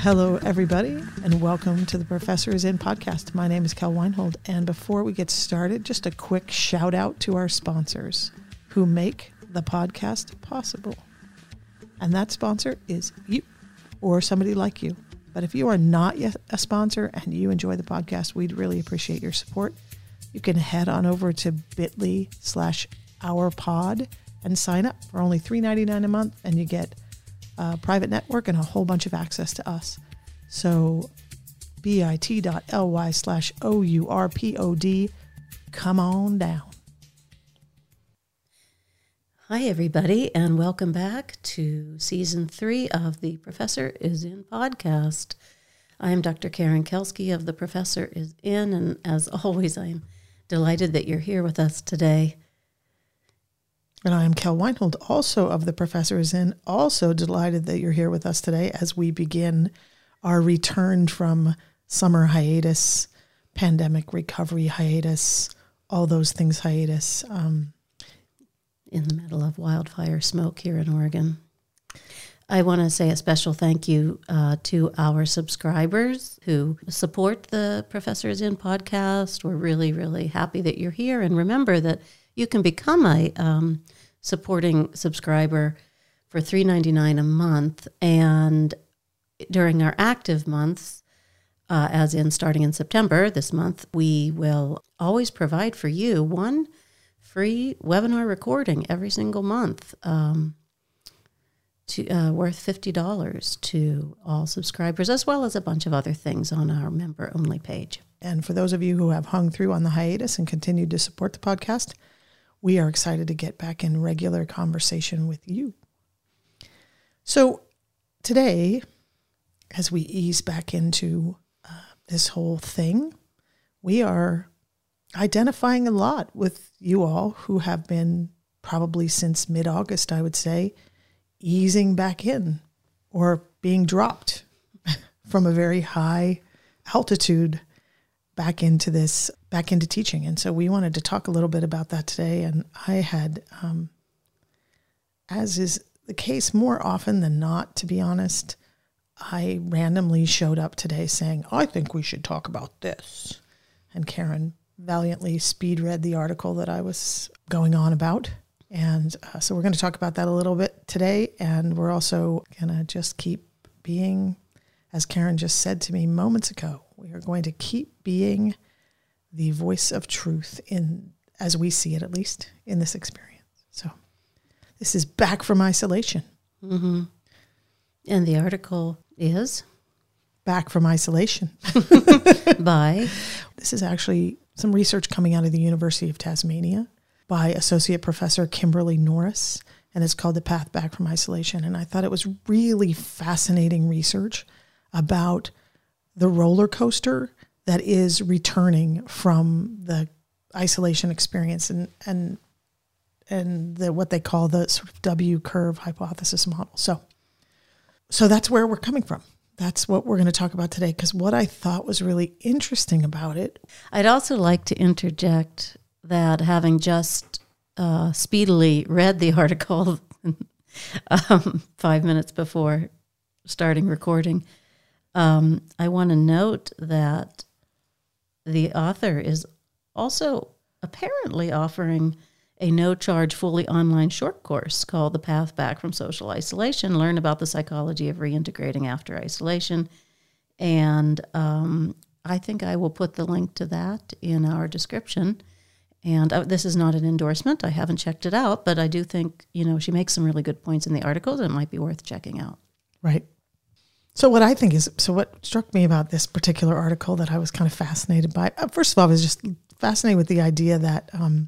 Hello, everybody, and welcome to the Professor is In podcast. My name is Kel Weinhold, and before we get started, just a quick shout out to our sponsors who make the podcast possible. And that sponsor is you or somebody like you. But if you are not yet a sponsor and you enjoy the podcast, we'd really appreciate your support. You can head on over to bit.ly/ourpod and sign up for only $3.99 a month, and you get a private network and a whole bunch of access to us. So bit.ly/OURPOD, come on down. Hi, everybody, and welcome back to Season 3 of the Professor is In podcast. I am Dr. Karen Kelsky of the Professor is In, and as always, I am delighted that you're here with us today. And I am Kel Weinhold, also of the Professor is In, also delighted that you're here with us today as we begin our return from summer hiatus, pandemic recovery hiatus, all those things hiatus. In the middle of wildfire smoke here in Oregon. I want to say a special thank you to our subscribers who support the Professor is In podcast. We're really, really happy that you're here. And remember that you can become a supporting subscriber for $3.99 a month. And during our active months, as in starting in September this month, we will always provide for you one free webinar recording every single month worth $50 to all subscribers, as well as a bunch of other things on our member-only page. And for those of you who have hung through on the hiatus and continued to support the podcast, we are excited to get back in regular conversation with you. So today, as we ease back into this whole thing, we are identifying a lot with you all who have been probably since mid-August, I would say, easing back in or being dropped from a very high altitude back into teaching. And so we wanted to talk a little bit about that today. And I had, as is the case more often than not, to be honest, I randomly showed up today saying, I think we should talk about this. And Karen valiantly speed read the article that I was going on about. And so we're going to talk about that a little bit today. And we're also going to just keep being, as Karen just said to me moments ago, we are going to keep being the voice of truth in, as we see it, at least in this experience. So this is Back from Isolation. Mm-hmm. And the article is? Back from Isolation. By? This is actually some research coming out of the University of Tasmania by Associate Professor Kimberly Norris, and it's called The Path Back from Isolation. And I thought it was really fascinating research about the roller coaster that is returning from the isolation experience and what they call the sort of W curve hypothesis model. So that's where we're coming from. That's what we're going to talk about today, because what I thought was really interesting about it. I'd also like to interject that, having just speedily read the article 5 minutes before starting recording, I want to note that the author is also apparently offering a no-charge, fully online short course called The Path Back from Social Isolation. Learn about the psychology of reintegrating after isolation. And I think I will put the link to that in our description. And this is not an endorsement. I haven't checked it out, but I do think, she makes some really good points in the article that might be worth checking out. Right. So what struck me about this particular article that I was kind of fascinated by, first of all, I was just fascinated with the idea that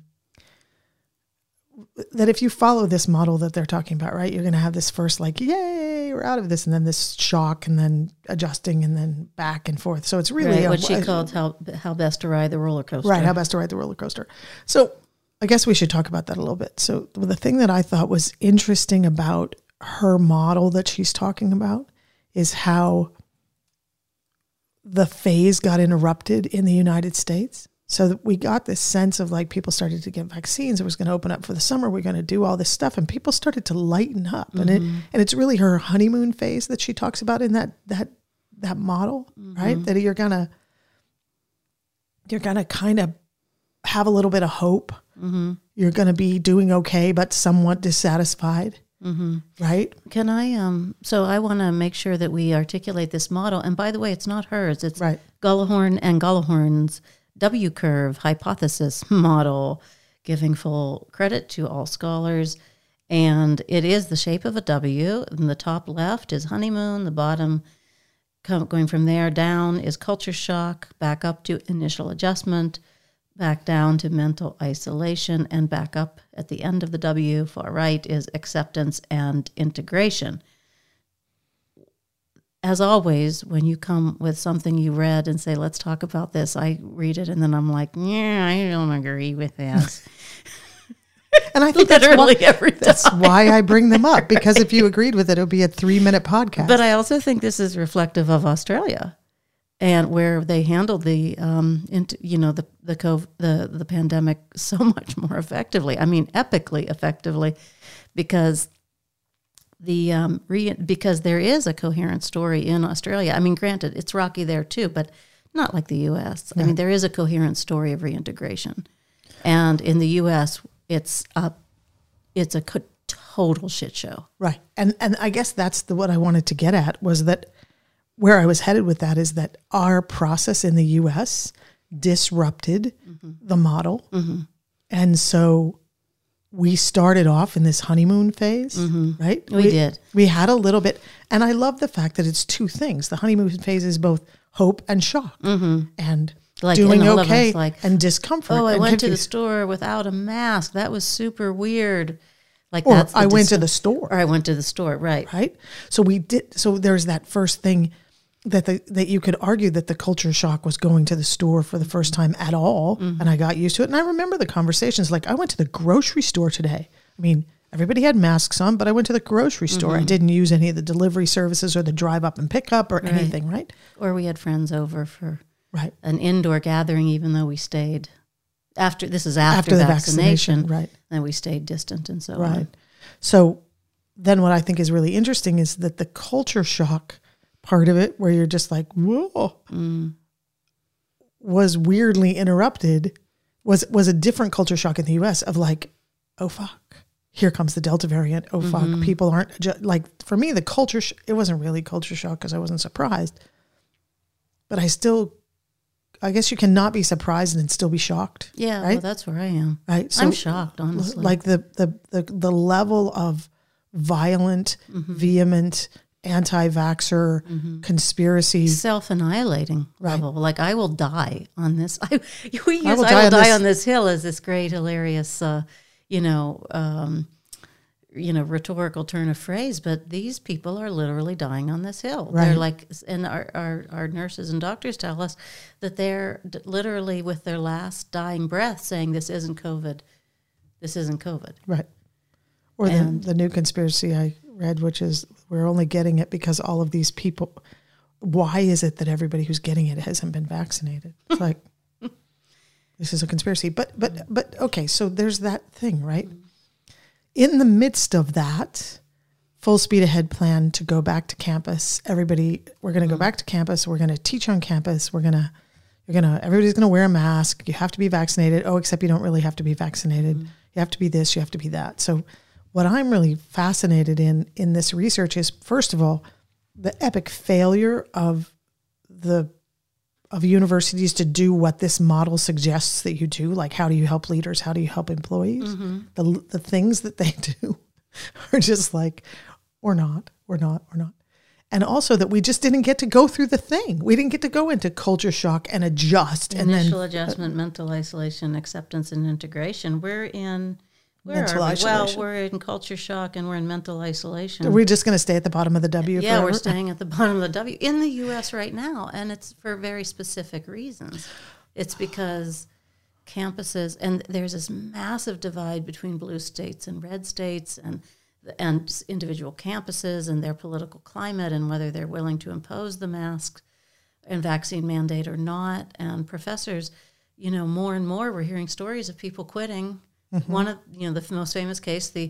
if you follow this model that they're talking about, right, you're going to have this first yay, we're out of this, and then this shock, and then adjusting, and then back and forth. So it's really what she called how best to ride the roller coaster. Right, how best to ride the roller coaster. So I guess we should talk about that a little bit. So the thing that I thought was interesting about her model that she's talking about is how the phase got interrupted in the United States. So that we got this sense of people started to get vaccines. It was going to open up for the summer. We're going to do all this stuff. And people started to lighten up. Mm-hmm. And it's really her honeymoon phase that she talks about in that that model, right? That you're gonna kind of have a little bit of hope. You're gonna be doing okay, but somewhat dissatisfied, right? Can I? So I want to make sure that we articulate this model. And by the way, it's not hers. It's Right. Gullahorn and Gullahorn's W-curve hypothesis model, giving full credit to all scholars. And it is the shape of a W. And the top left is honeymoon. The bottom, going from there down, is culture shock. Back up to initial adjustment. Back down to mental isolation. And back up at the end of the W, far right, is acceptance and integration. As always, when you come with something you read and say, let's talk about this, I read it and then I'm like, yeah, I don't agree with this. And I think that's why I bring them up, because if you agreed with it, it would be a 3-minute podcast. But I also think this is reflective of Australia, and where they handled the the pandemic so much more effectively. I mean, epically effectively, because because there is a coherent story in Australia. I mean, granted, it's rocky there too, but not like the U.S. I mean, there is a coherent story of reintegration, and in the U.S., it's a total shit show. Right. And I guess that's what I wanted to get at, was that where I was headed with that is that our process in the U.S. disrupted the model. And so we started off in this honeymoon phase, right? We did. We had a little bit, and I love the fact that it's two things. The honeymoon phase is both hope and shock, and like doing okay and discomfort. Oh, I and went to the store without a mask. That was super weird. Like, or that's I went to the store. Or I went to the store, right. Right. So we did. So there's that first thing that you could argue that the culture shock was going to the store for the first time at all. And I got used to it. And I remember the conversations, like, I went to the grocery store today. I mean, everybody had masks on, but I went to the grocery store. I didn't use any of the delivery services or the drive up and pick up or anything, right? Or we had friends over for an indoor gathering, even though we stayed after the vaccination, right? Then we stayed distant and so on. Right. So then what I think is really interesting is that the culture shock part of it, where you're just like, whoa, was weirdly interrupted, was a different culture shock in the U.S. of like, oh, fuck, here comes the Delta variant. Oh, fuck, people aren't, like, for me, the culture, it wasn't really culture shock because I wasn't surprised. But I guess you cannot be surprised and still be shocked. Yeah, right? Well, that's where I am. Right, so I'm shocked, honestly. Like the level of violent, vehement, anti-vaxxer conspiracy, self-annihilating level. Like, I will die on this. I will die on this hill as this great, hilarious, rhetorical turn of phrase, but these people are literally dying on this hill. Right. They're like, and our nurses and doctors tell us that they're literally with their last dying breath saying, this isn't COVID. This isn't COVID. Right. Or the new conspiracy I read, which is we're only getting it because all of these people, why is it that everybody who's getting it hasn't been vaccinated? It's like, this is a conspiracy. But okay, so there's that thing, right? In the midst of that, full speed ahead plan to go back to campus. We're going to go back to campus. We're going to teach on campus. Everybody's going to wear a mask. You have to be vaccinated. Oh, except you don't really have to be vaccinated. You have to be this, you have to be that. So what I'm really fascinated in this research is, first of all, the epic failure of universities to do what this model suggests that you do. Like, how do you help leaders? How do you help employees? The things that they do are just like, we're not. And also that we just didn't get to go through the thing. We didn't get to go into culture shock and adjust. Initial adjustment, mental isolation, acceptance, and integration. We're in mental isolation. Well, we're in culture shock and we're in mental isolation. Are we just going to stay at the bottom of the W forever? Yeah, we're staying at the bottom of the W in the U.S. right now, and it's for very specific reasons. It's because campuses, and there's this massive divide between blue states and red states, and individual campuses and their political climate and whether they're willing to impose the mask and vaccine mandate or not. And professors, more and more we're hearing stories of people quitting. One of the most famous case, the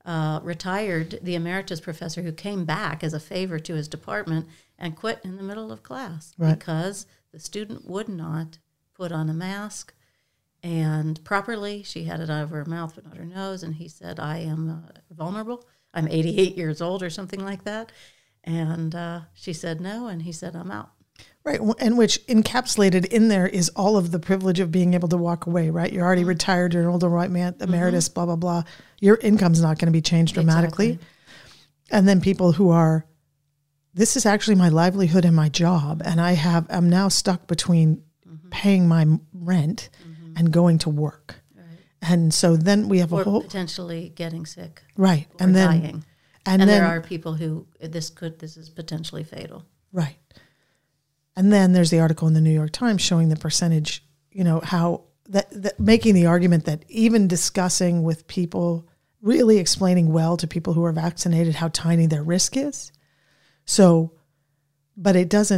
retired, the emeritus professor who came back as a favor to his department and quit in the middle of class because the student would not put on a mask and properly. She had it over her mouth but not her nose, and he said, I am vulnerable. I'm 88 years old or something like that. And she said no, and he said, I'm out. Right, and which encapsulated in there is all of the privilege of being able to walk away, right? You're already retired, you're an older white man, emeritus, blah, blah, blah. Your income's not going to be changed dramatically. Exactly. And then people who are, this is actually my livelihood and my job, and I'm now stuck between paying my rent and going to work. Right. And so then we have a whole... potentially getting sick. Right. Or and then dying. And then there are people who, this is potentially fatal. Right. And then there's the article in the New York Times showing the percentage, how that making the argument that even discussing with people, really explaining well to people who are vaccinated how tiny their risk is. So, but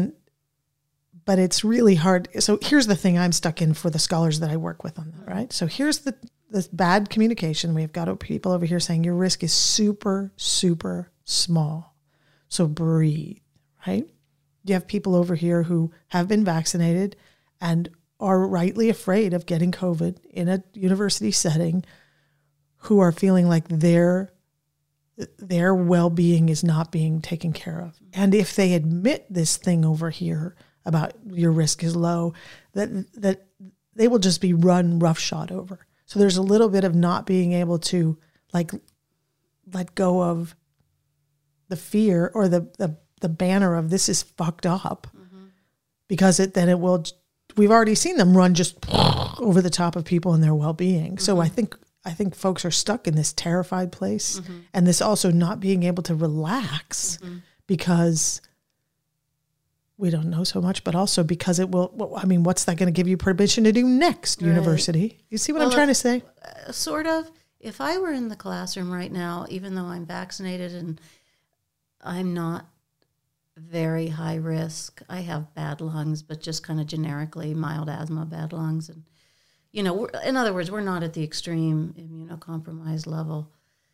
it's really hard. So here's the thing I'm stuck in for the scholars that I work with on that, right? So here's this bad communication. We've got people over here saying your risk is super, super small. So breathe, right? You have people over here who have been vaccinated and are rightly afraid of getting COVID in a university setting, who are feeling like their well-being is not being taken care of. And if they admit this thing over here about your risk is low, that they will just be run roughshod over. So there's a little bit of not being able to let go of the fear or the banner of this is fucked up, because we've already seen them run just over the top of people and their well-being. So I think folks are stuck in this terrified place, and this also not being able to relax because we don't know so much, but also because it will, what's that going to give you permission to do next, right. University? You see what I'm trying to say? Sort of. If I were in the classroom right now, even though I'm vaccinated and I'm not very high risk, I have bad lungs, but just kind of generically mild asthma, bad lungs. And, in other words, we're not at the extreme immunocompromised level.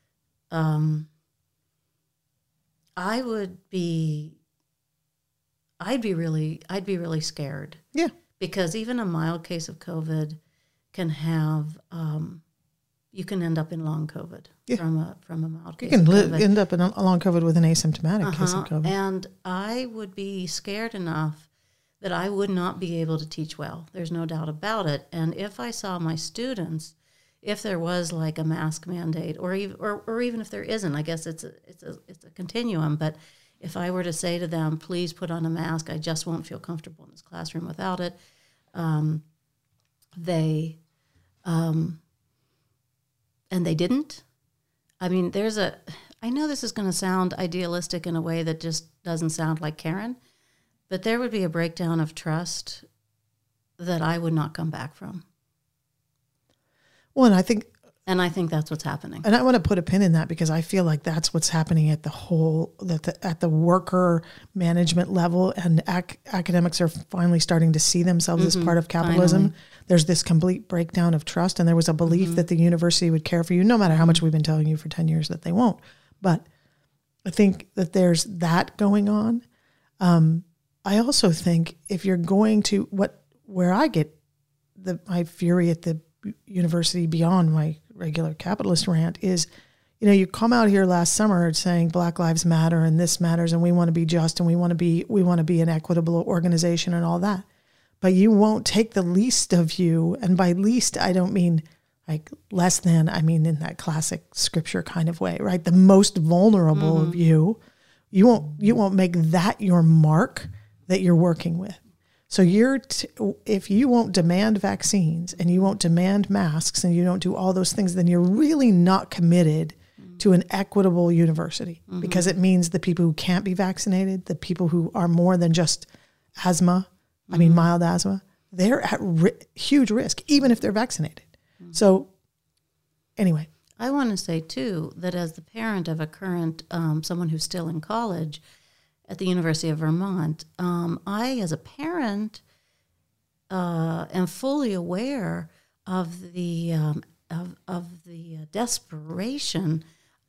I'd be really scared. Yeah. Because even a mild case of COVID can have, you can end up in long COVID from a mild case of COVID. You can end up in a long COVID with an asymptomatic case of COVID. And I would be scared enough that I would not be able to teach well. There's no doubt about it. And if I saw my students, if there was like a mask mandate, or even if there isn't, I guess it's a continuum, but if I were to say to them, please put on a mask, I just won't feel comfortable in this classroom without it, and they didn't. I know this is going to sound idealistic in a way that just doesn't sound like Karen, but there would be a breakdown of trust that I would not come back from. Well, and I think that's what's happening. And I want to put a pin in that, because I feel like that's what's happening at the worker management level, and academics are finally starting to see themselves as part of capitalism. Finally. There's this complete breakdown of trust, and there was a belief that the university would care for you, no matter how much we've been telling you for 10 years that they won't. But I think that there's that going on. I also think if you're going to, where I get my fury at the university beyond my regular capitalist rant is, you come out here last summer saying Black Lives Matter and this matters and we want to be just and we want to be an equitable organization and all that. But you won't take the least of you, and by least I don't mean like less than, I mean in that classic scripture kind of way, right? The most vulnerable of you. You won't make that your mark that you're working with. So if you won't demand vaccines and you won't demand masks and you don't do all those things, then you're really not committed to an equitable university, because it means the people who can't be vaccinated, the people who are more than just asthma, mild asthma, they're at huge risk, even if they're vaccinated. So anyway. I want to say, too, that as the parent of a current, someone who's still in college at the University of Vermont, I, as a parent, am fully aware of the desperation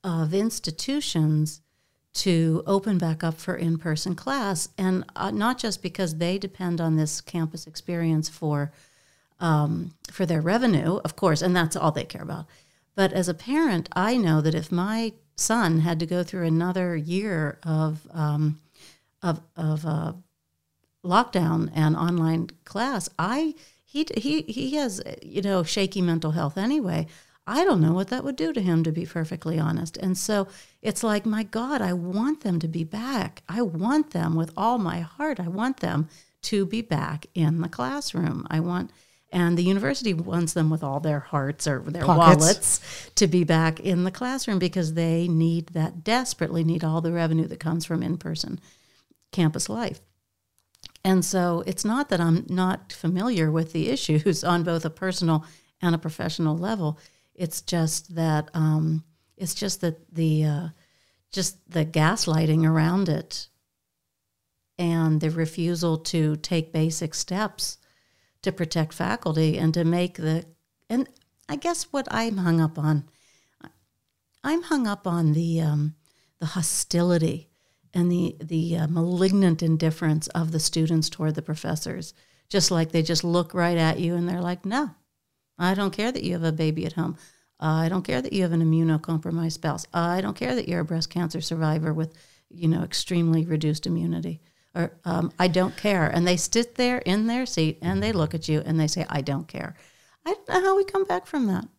of institutions to open back up for in-person class, and not just because they depend on this campus experience for their revenue, of course, and that's all they care about. But as a parent, I know that if my son had to go through another year of lockdown and online class, he has shaky mental health anyway. I don't know what that would do to him, to be perfectly honest. And so it's like, my God, I want them to be back. I want them with all my heart. I want them to be back in the classroom. And the university wants them with all their hearts or their wallets to be back in the classroom, because they desperately need all the revenue that comes from in-person campus life. And so it's not that I'm not familiar with the issues on both a personal and a professional level. It's just that the gaslighting around it and the refusal to take basic steps to protect faculty and to make and I guess what I'm hung up on the hostility and the malignant indifference of the students toward the professors. Just like they just look right at you and they're like, no, I don't care that you have a baby at home. I don't care that you have an immunocompromised spouse. I don't care that you're a breast cancer survivor with, extremely reduced immunity. Or I don't care. And they sit there in their seat and they look at you and they say, I don't care. I don't know how we come back from that.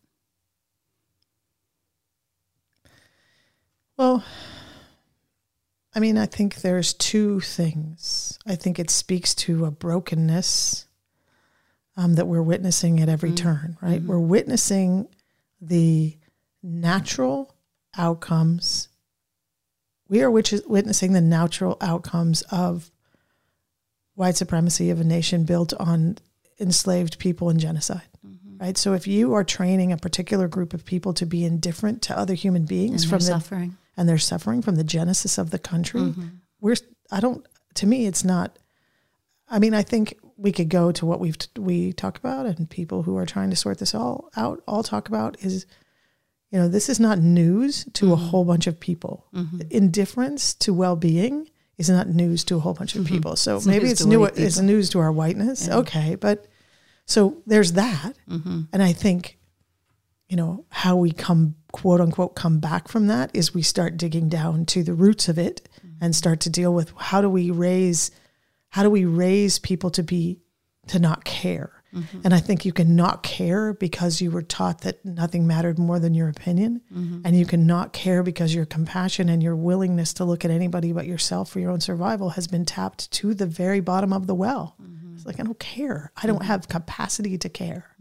Well, I mean, I think there's two things. I think it speaks to a brokenness that we're witnessing at every turn, right? Mm-hmm. We're witnessing the natural outcomes. We are witnessing the natural outcomes of white supremacy of a nation built on enslaved people and genocide, right? So if you are training a particular group of people to be indifferent to other human beings and they're suffering from the genesis of the country, to me, it's not, I mean, I think we could go to what we talk about, and people who are trying to sort this all out all talk about is, this is not news to a whole bunch of people. Indifference to well-being is not news to a whole bunch of people. So maybe it's news to our whiteness. Yeah. Okay. But so there's that. And I think, how we quote unquote, come back from that is we start digging down to the roots of it and start to deal with how do we raise people to not care. And I think you can not care because you were taught that nothing mattered more than your opinion. And you can not care because your compassion and your willingness to look at anybody but yourself for your own survival has been tapped to the very bottom of the well. It's like, I don't care. I don't have capacity to care.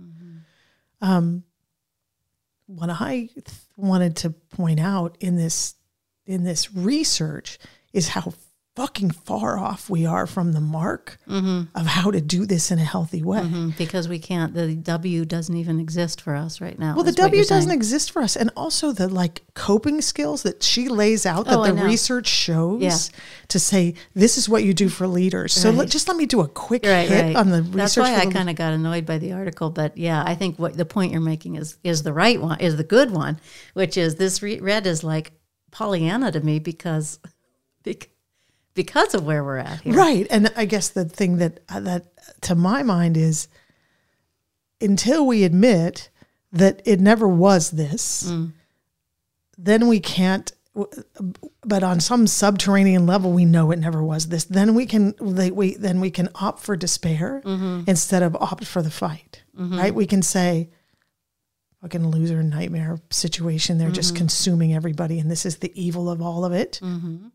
What I wanted to point out in this research is how fucking far off we are from the mark of how to do this in a healthy way. Because we can't, the W doesn't even exist for us right now. Well, the W doesn't exist for us. And also the coping skills that she lays out that the research shows to say, this is what you do for leaders. So let me do a quick hit on the research. That's why I kind of got annoyed by the article. But yeah, I think what the point you're making is the right one, is the good one, which is this read is like Pollyanna to me because of where we're at here. Right. And I guess the thing that to my mind is, until we admit that it never was this, then we can't, but on some subterranean level, we know it never was this. Then we can opt for despair instead of opt for the fight, right? We can say, fucking loser nightmare situation. They're just consuming everybody. And this is the evil of all of it.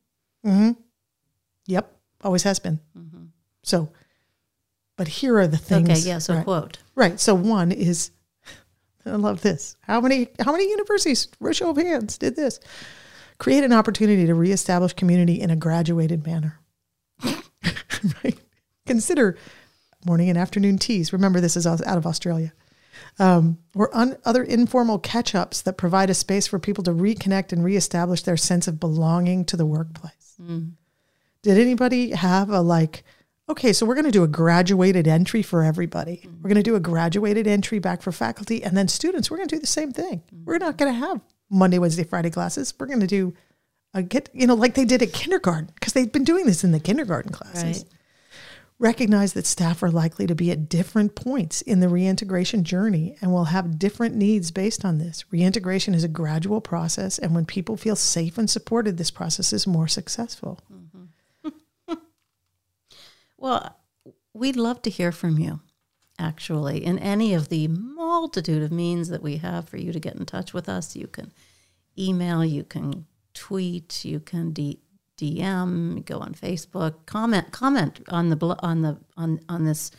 Yep, always has been. So, but here are the things. Okay, yeah, so quote. Right, so one is, I love this. How many universities, show of hands, did this? Create an opportunity to reestablish community in a graduated manner. Right? Consider morning and afternoon teas. Remember, this is out of Australia. Or other informal catch-ups that provide a space for people to reconnect and reestablish their sense of belonging to the workplace. Did anybody have okay, so we're going to do a graduated entry for everybody. We're going to do a graduated entry back for faculty, and then students, we're going to do the same thing. We're not going to have Monday, Wednesday, Friday classes. We're going to do like they did at kindergarten, because they've been doing this in the kindergarten classes. Right. Recognize that staff are likely to be at different points in the reintegration journey and will have different needs based on this. Reintegration is a gradual process, and when people feel safe and supported, this process is more successful. Mm-hmm. Well, we'd love to hear from you, actually, in any of the multitude of means that we have for you to get in touch with us. You can email, you can tweet, you can DM, go on Facebook, comment on this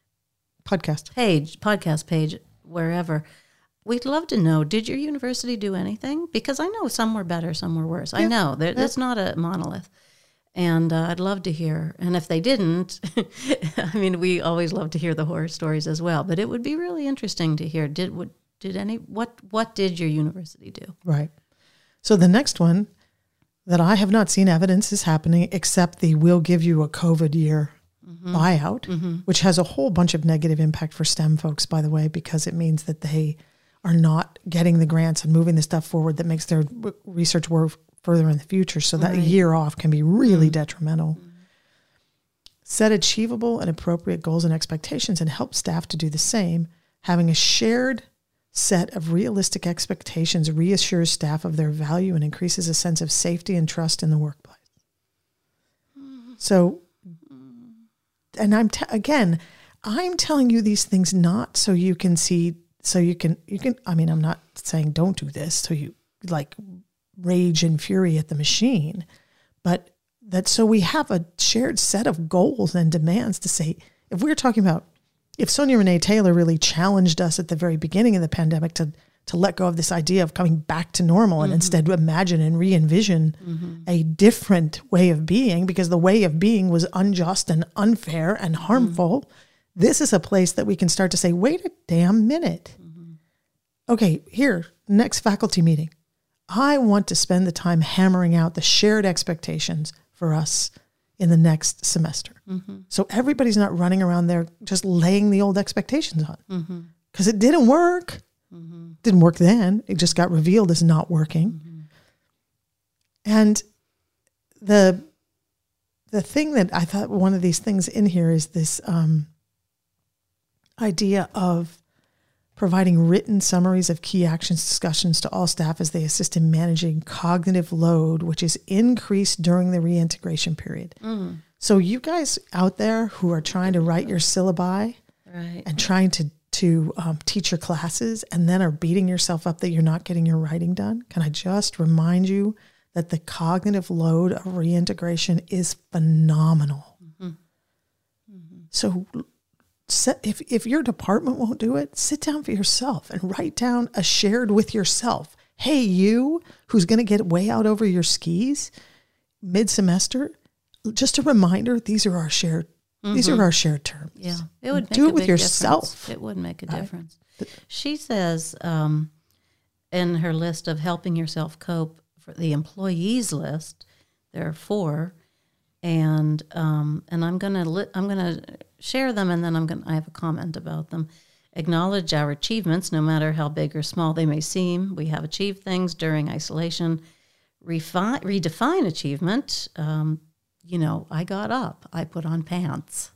podcast page, wherever. We'd love to know, did your university do anything? Because I know some were better, some were worse. Yeah. I know it's not a monolith. And I'd love to hear. And if they didn't, I mean, we always love to hear the horror stories as well. But it would be really interesting to hear. What did your university do? Right. So the next one that I have not seen evidence is happening, except the "we'll give you a COVID year" buyout, which has a whole bunch of negative impact for STEM folks, by the way, because it means that they are not getting the grants and moving the stuff forward that makes their research work further in the future. So that year off can be really detrimental. Set achievable and appropriate goals and expectations and help staff to do the same. Having a shared set of realistic expectations reassures staff of their value and increases a sense of safety and trust in the workplace. So, and I'm telling you these things not so you can see, I mean, I'm not saying don't do this so you like rage and fury at the machine, but that so we have a shared set of goals and demands to say, if we're talking about, if Sonia Renee Taylor really challenged us at the very beginning of the pandemic to let go of this idea of coming back to normal and instead imagine and re-envision a different way of being, because the way of being was unjust and unfair and harmful, this is a place that we can start to say, wait a damn minute. Okay, here, next faculty meeting. I want to spend the time hammering out the shared expectations for us in the next semester. So everybody's not running around there just laying the old expectations on. Because it didn't work. Didn't work then. It just got revealed as not working. And the thing that I thought one of these things in here is this idea of providing written summaries of key actions discussions to all staff as they assist in managing cognitive load, which is increased during the reintegration period. So you guys out there who are trying to write your syllabi and trying to teach your classes and then are beating yourself up that you're not getting your writing done, can I just remind you that the cognitive load of reintegration is phenomenal. So if your department won't do it, sit down for yourself and write down a shared with yourself. Hey, you who's going to get way out over your skis mid-semester, just a reminder, these are our shared terms. Yeah, it would do it with yourself. Difference. It would make a difference. She says in her list of helping yourself cope, for the employees list, there are 4, and I'm gonna share them, and then I have a comment about them. Acknowledge our achievements, no matter how big or small they may seem. We have achieved things during isolation. Redefine achievement. I got up. I put on pants.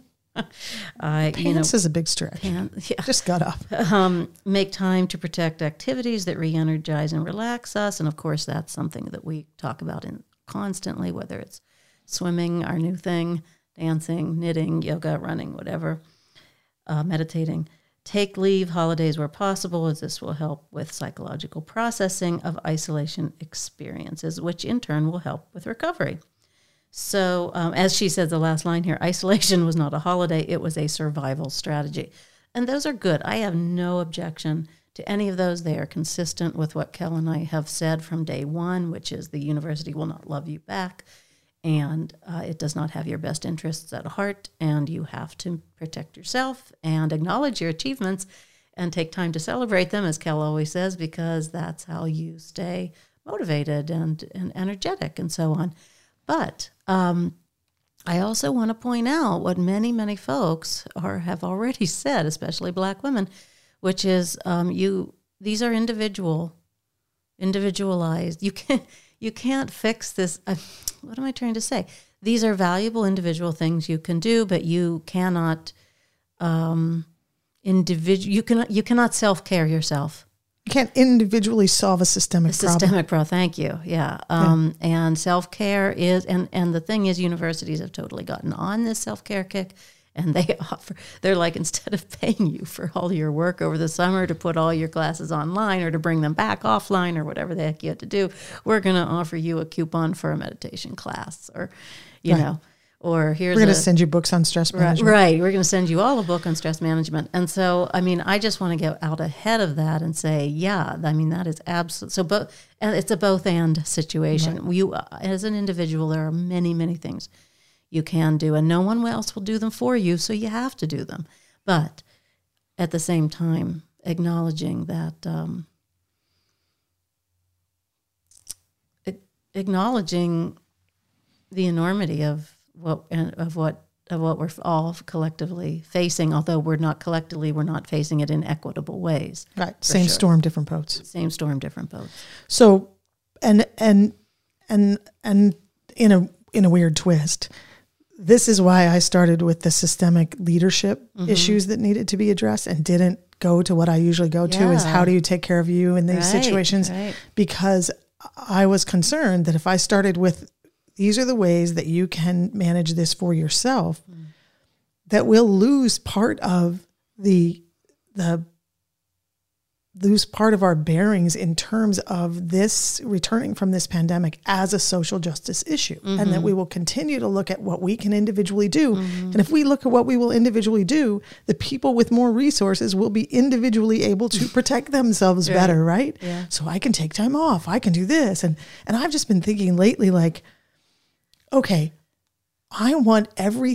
Pants is a big stretch. Just got up. Make time to protect activities that re-energize and relax us. And of course, that's something that we talk about constantly, whether it's swimming, our new thing, dancing, knitting, yoga, running, whatever, meditating. Take leave, holidays where possible, as this will help with psychological processing of isolation experiences, which in turn will help with recovery. So as she says, the last line here, isolation was not a holiday, it was a survival strategy. And those are good. I have no objection to any of those. They are consistent with what Kel and I have said from day one, which is the university will not love you back, and it does not have your best interests at heart, and you have to protect yourself and acknowledge your achievements and take time to celebrate them, as Kel always says, because that's how you stay motivated and energetic and so on. But I also want to point out what many, many folks have already said, especially Black women, which is these are individual individualized. You can't fix this. What am I trying to say? These are valuable individual things you can do, but you cannot you cannot self-care yourself. You can't individually solve a systemic problem. Systemic problem. Thank you. Yeah. And self-care is, and the thing is, universities have totally gotten on this self-care kick, and they're like, instead of paying you for all your work over the summer to put all your classes online or to bring them back offline or whatever the heck you had to do, we're going to offer you a coupon for a meditation class, or, you know, or we're going to send you books on stress management. Right. We're going to send you all a book on stress management. And so, I mean, I just want to get out ahead of that and say, yeah, I mean, that is absolute. So and it's a both and situation. Right. You, as an individual, there are many, many things you can do, and no one else will do them for you, so you have to do them. But at the same time, acknowledging that, acknowledging the enormity of what we're all collectively facing, although we're not facing it in equitable ways. Right. Same storm, different boats. Same storm, different boats. So, and in a weird twist, this is why I started with the systemic leadership issues that needed to be addressed and didn't go to what I usually go to, is how do you take care of you in these situations? Right. Because I was concerned that if I started with, these are the ways that you can manage this for yourself, that we'll lose part of lose part of our bearings in terms of this returning from this pandemic as a social justice issue, and that we will continue to look at what we can individually do. And if we look at what we will individually do, the people with more resources will be individually able to protect themselves better, right? Yeah. So I can take time off, I can do this. And I've just been thinking lately, like, okay, I want every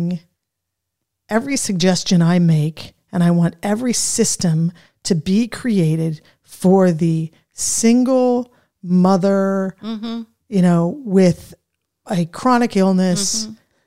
suggestion I make, and I want every system to be created for the single mother, you know, with a chronic illness,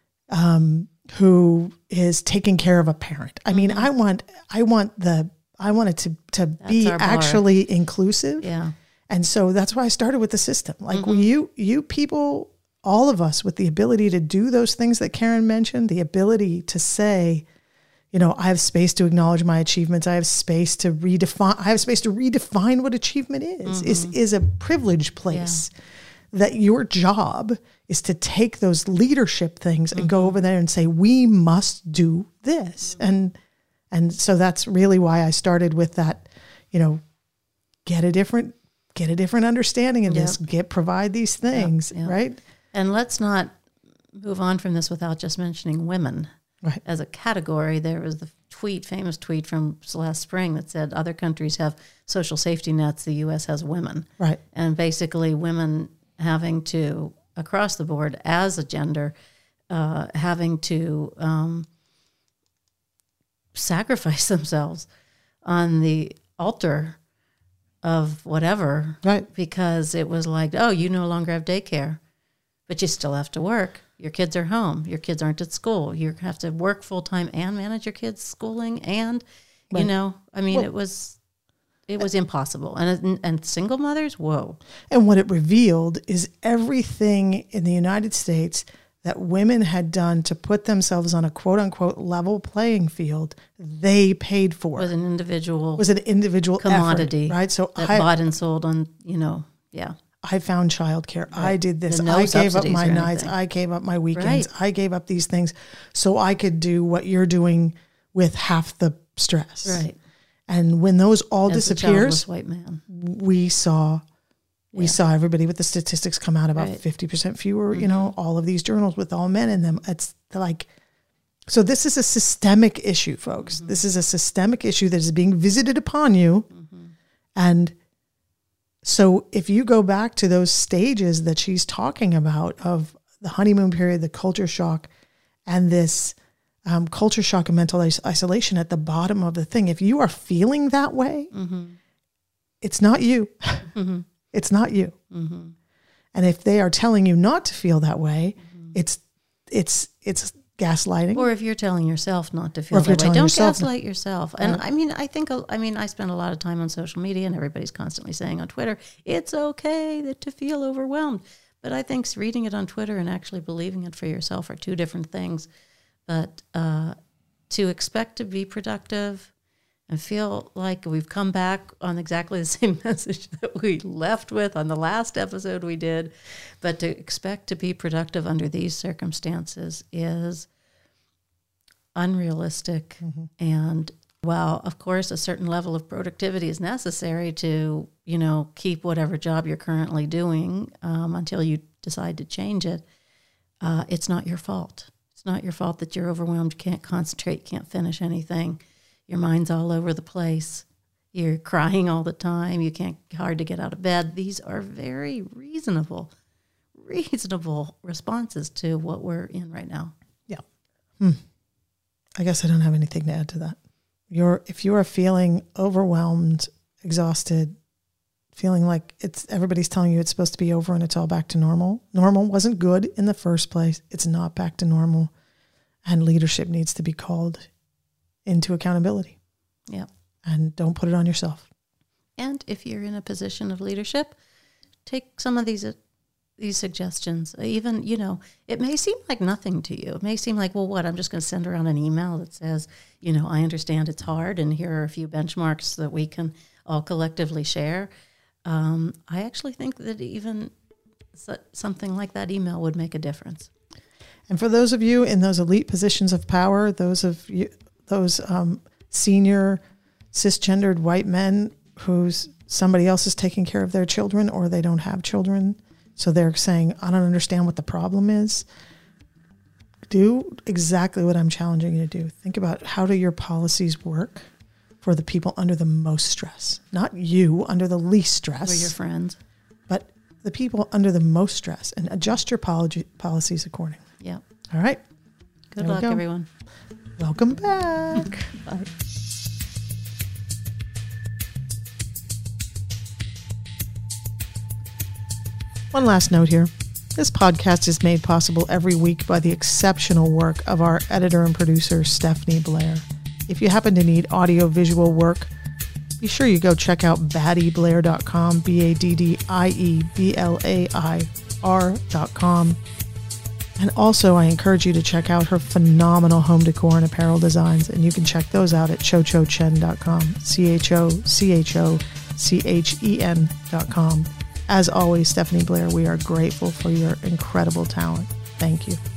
who is taking care of a parent. I mean, I want it to be actually inclusive. Yeah. And so that's why I started with the system. Like you people, all of us with the ability to do those things that Karen mentioned, the ability to say, you know, I have space to acknowledge my achievements. I have space to redefine what achievement is a privileged place. That your job is to take those leadership things and go over there and say, we must do this. And so that's really why I started with that, you know, get a different understanding of this, provide these things, right? And let's not move on from this without just mentioning women. Right. As a category. There was the famous tweet from last spring that said other countries have social safety nets, the U.S. has women. Right. And basically women having to, across the board as a gender, having to sacrifice themselves on the altar of whatever. Right. Because it was like, oh, you no longer have daycare, but you still have to work. Your kids are home. Your kids aren't at school. You have to work full time and manage your kids' schooling. And, you know, I mean, it was impossible. And single mothers, whoa. And what it revealed is everything in the United States that women had done to put themselves on a quote unquote level playing field, they paid for. Was an individual commodity, effort, right? So I bought and sold on, you know, I found childcare. Right. I did this. I gave up my nights. I gave up my weekends. Right. I gave up these things so I could do what you're doing with half the stress. Right. And when those all disappears, white man. we saw everybody with the statistics come out about 50% fewer, you know, all of these journals with all men in them. It's like, so this is a systemic issue, folks. This is a systemic issue that is being visited upon you. And so if you go back to those stages that she's talking about of the honeymoon period, the culture shock, and this culture shock and mental isolation at the bottom of the thing, if you are feeling that way, it's not you. It's not you. And if they are telling you not to feel that way, it's gaslighting. Or if you're telling yourself not to feel Or if you're that way, telling don't yourself gaslight yourself. And I spend a lot of time on social media, and everybody's constantly saying on Twitter, it's okay to feel overwhelmed. But I think reading it on Twitter and actually believing it for yourself are two different things. But to expect to be productive and feel like we've come back on exactly the same message that we left with on the last episode we did, but to expect to be productive under these circumstances is unrealistic. Mm-hmm. And while, of course, a certain level of productivity is necessary to, keep whatever job you're currently doing until you decide to change it, it's not your fault. It's not your fault that you're overwhelmed, can't concentrate, can't finish anything. Your mind's all over the place. You're crying all the time. You can't hard to get out of bed. These are very reasonable responses to what we're in right now. Yeah. I guess I don't have anything to add to that. If you are feeling overwhelmed, exhausted, feeling like everybody's telling you it's supposed to be over and it's all back to normal. Normal wasn't good in the first place. It's not back to normal. And leadership needs to be called into accountability. Yeah. And don't put it on yourself. And if you're in a position of leadership, take some of these suggestions. Even, it may seem like nothing to you. It may seem like, well, what, I'm just going to send around an email that says, I understand it's hard and here are a few benchmarks that we can all collectively share. I actually think that even something like that email would make a difference. And for those of you in those elite positions of power, those senior cisgendered white men whose somebody else is taking care of their children or they don't have children, so they're saying, I don't understand what the problem is. Do exactly what I'm challenging you to do. Think about how do your policies work for the people under the most stress. Not you, under the least stress. Or your friends. But the people under the most stress, and adjust your policies accordingly. Yeah. All right. Good luck, everyone. Welcome back. Bye. One last note here. This podcast is made possible every week by the exceptional work of our editor and producer, Stephanie Blair. If you happen to need audio-visual work, be sure you go check out baddieblair.com, BADDIEBLAIR.com. And also, I encourage you to check out her phenomenal home decor and apparel designs, and you can check those out at chochochen.com, CHOCHEN.com. As always, Stephanie Blair, we are grateful for your incredible talent. Thank you.